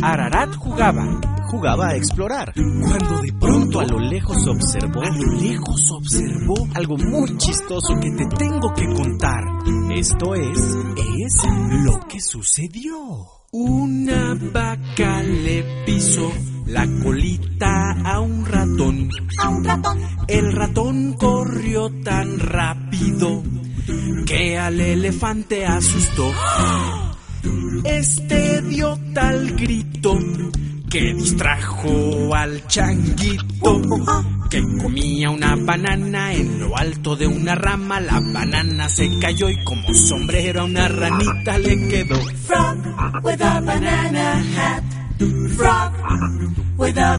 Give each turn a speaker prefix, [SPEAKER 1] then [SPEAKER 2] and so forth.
[SPEAKER 1] Ararat jugaba a explorar, cuando de pronto a lo lejos observó algo muy chistoso que te tengo que contar. Esto es lo que sucedió. Una vaca le pisó la colita a un ratón. El ratón corrió tan rápido que al elefante asustó. Este dio tal grito que distrajo al changuito, que comía una banana en lo alto de una rama. La banana se cayó y como sombrero a una ranita le quedó.
[SPEAKER 2] Frog with a banana hat. Frog with a